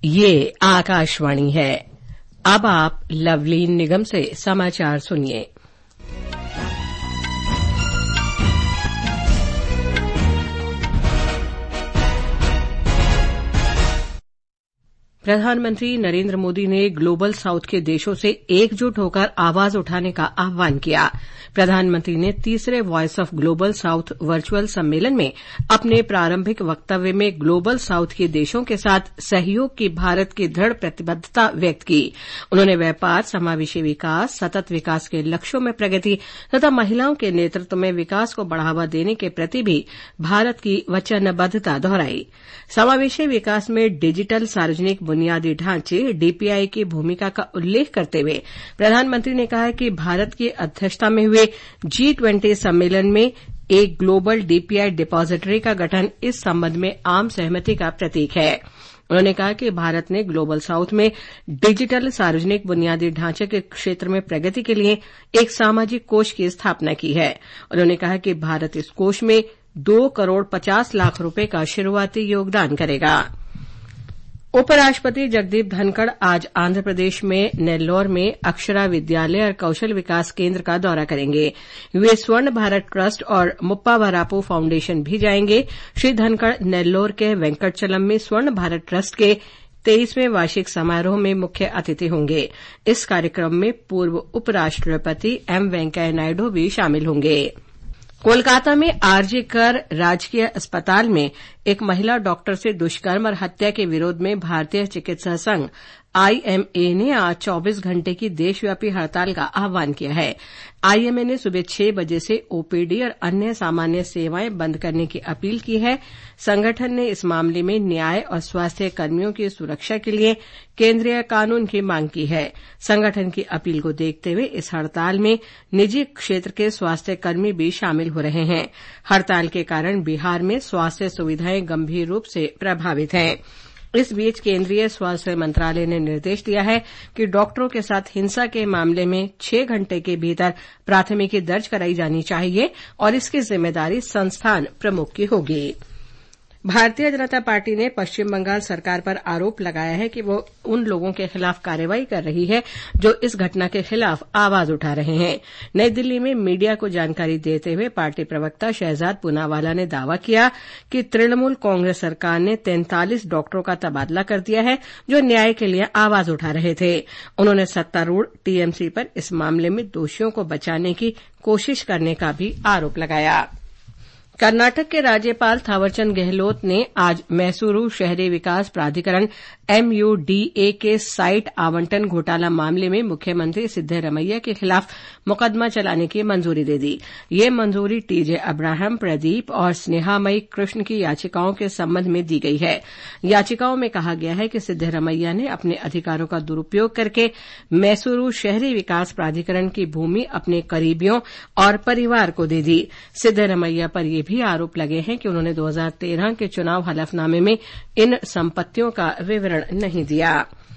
ये आकाशवाणी है। अब आप लवलीन निगम से समाचार सुनिए। प्रधानमंत्री नरेंद्र मोदी ने ग्लोबल साउथ के देशों से एकजुट होकर आवाज उठाने का आह्वान किया। प्रधानमंत्री ने तीसरे voice of global south virtual सम्मेलन में अपने प्रारंभिक वक्तव्य में ग्लोबल साउथ के देशों के साथ सहयोग की भारत की दृढ़ प्रतिबद्धता व्यक्त की। उन्होंने व्यापार, समावेशी विकास, सतत विकास के लक्ष्यों में प्रगति तथा महिलाओं के नेतृत्व में विकास को बढ़ावा देने के प्रति भी भारत की वचनबद्धता दोहराई। समावेशी विकास में डिजिटल सार्वजनिक बुनियादी ढांचे डीपीआई की भूमिका का उल्लेख करते हुए प्रधानमंत्री ने कहा कि भारत की अध्यक्षता में हुए G20 सम्मेलन में एक ग्लोबल डीपीआई डिपॉजिटरी का गठन इस संबंध में आम सहमति का प्रतीक है। उन्होंने कहा कि भारत ने ग्लोबल साउथ में डिजिटल सार्वजनिक बुनियादी ढांचे के क्षेत्र में प्रगति के लिए एक सामाजिक कोष की स्थापना की है। उन्होंने कहा कि भारत इस कोष में 2 करोड़ 50 लाख रुपए का शुरूआती योगदान करेगा। उपराष्ट्रपति जगदीप धनखड़ आज आंध्र प्रदेश में नेल्लोर में अक्षरा विद्यालय और कौशल विकास केंद्र का दौरा करेंगे। वे स्वर्ण भारत ट्रस्ट और मुप्पावरापू फाउंडेशन भी जाएंगे। श्री धनखड़ नेल्लोर के वेंकटचलम में स्वर्ण भारत ट्रस्ट के 23वें वार्षिक समारोह में मुख्य अतिथि होंगे। इस कार्यक्रम में पूर्व उपराष्ट्रपति एम वेंकैया नायडू भी शामिल होंगे। कोलकाता में आरजी कर राजकीय अस्पताल में एक महिला डॉक्टर से दुष्कर्म और हत्या के विरोध में भारतीय चिकित्सा संघ आईएमए ने आज 24 घंटे की देशव्यापी हड़ताल का आह्वान किया है। आईएमए ने सुबह 6 बजे से ओपीडी और अन्य सामान्य सेवाएं बंद करने की अपील की है। संगठन ने इस मामले में न्याय और स्वास्थ्य कर्मियों की सुरक्षा के लिए केंद्रीय कानून की मांग की है। संगठन की अपील को देखते हुए इस हड़ताल में निजी क्षेत्र के स्वास्थ्य कर्मी भी शामिल हो रहे हैं। हड़ताल के कारण बिहार में स्वास्थ्य सुविधाएं गंभीर रूप से प्रभावित हैं। इस बीच केंद्रीय स्वास्थ्य मंत्रालय ने निर्देश दिया है कि डॉक्टरों के साथ हिंसा के मामले में 6 घंटे के भीतर प्राथमिकी दर्ज कराई जानी चाहिए और इसकी जिम्मेदारी संस्थान प्रमुख की होगी। भारतीय जनता पार्टी ने पश्चिम बंगाल सरकार पर आरोप लगाया है कि वो उन लोगों के खिलाफ कार्रवाई कर रही है जो इस घटना के खिलाफ आवाज उठा रहे हैं। नई दिल्ली में मीडिया को जानकारी देते हुए पार्टी प्रवक्ता शहजाद पूनावाला ने दावा किया कि तृणमूल कांग्रेस सरकार ने 43 डॉक्टरों का तबादला कर दिया है जो न्याय के लिए आवाज उठा रहे थे। उन्होंने सत्तारूढ़ टीएमसी पर इस मामले में दोषियों को बचाने की कोशिश करने का भी आरोप लगाया। कर्नाटक के राज्यपाल थावरचंद गहलोत ने आज मैसूरू शहरी विकास प्राधिकरण MUDA के साइट आवंटन घोटाला मामले में मुख्यमंत्री सिद्धरमैया के खिलाफ मुकदमा चलाने की मंजूरी दे दी। ये मंजूरी टीजे अब्राहम, प्रदीप और स्नेहामयी कृष्ण की याचिकाओं के संबंध में दी गई है। याचिकाओं में कहा गया है कि सिद्धरमैया ने अपने अधिकारों का दुरुपयोग करके मैसूरू शहरी विकास प्राधिकरण की भूमि अपने करीबियों और परिवार को दे दी। सिद्धरमैया पर ये भी आरोप लगे हैं कि उन्होंने 2013 के चुनाव हलफनामे में इन संपत्तियों का विवरण नहीं दिया।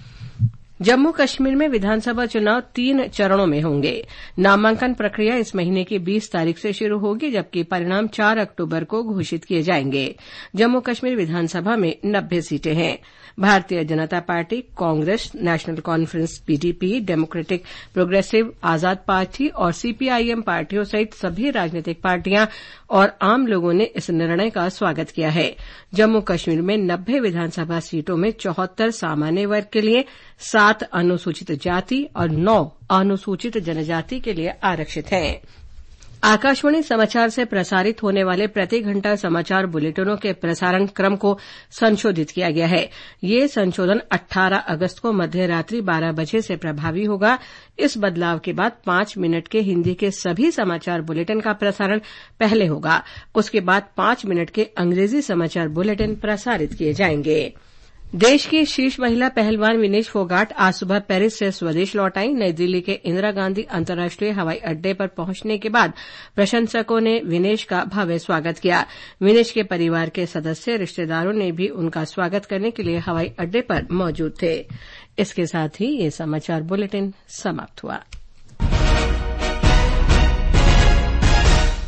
जम्मू कश्मीर में विधानसभा चुनाव 3 चरणों में होंगे। नामांकन प्रक्रिया इस महीने की 20 तारीख से शुरू होगी जबकि परिणाम 4 अक्टूबर को घोषित किए जाएंगे। जम्मू कश्मीर विधानसभा में 90 सीटें हैं। Bharatiya Janata Party, Congress, national conference PDP, democratic progressive Azad Party और सीपीआईएम पार्टियों सहित सभी राजनीतिक पार्टियां और आम लोगों ने इस निर्णय का स्वागत किया है। जम्मू कश्मीर में 90 विधानसभा सीटों में 74 सामान्य वर्ग के लिए, 7 अनुसूचित जाति और 9 अनुसूचित जनजाति के लिए आरक्षित हैं। आकाशवाणी समाचार से प्रसारित होने वाले प्रति घंटा समाचार बुलेटिनों के प्रसारण क्रम को संशोधित किया गया है। ये संशोधन 18 अगस्त को मध्य रात्रि 12 बजे से प्रभावी होगा। इस बदलाव के बाद 5 मिनट के हिंदी के सभी समाचार बुलेटिन का प्रसारण पहले होगा। उसके बाद 5 मिनट के अंग्रेजी समाचार बुलेटिन प्रसारित किए जाएंगे। देश की शीर्ष महिला पहलवान विनेश फोगाट आज सुबह पेरिस से स्वदेश लौट आई। नई दिल्ली के इंदिरा गांधी अंतर्राष्ट्रीय हवाई अड्डे पर पहुंचने के बाद प्रशंसकों ने विनेश का भव्य स्वागत किया। विनेश के परिवार के सदस्य, रिश्तेदारों ने भी उनका स्वागत करने के लिए हवाई अड्डे पर मौजूद थे। इसके साथ ही ये समाचार बुलेटिन समाप्त हुआ।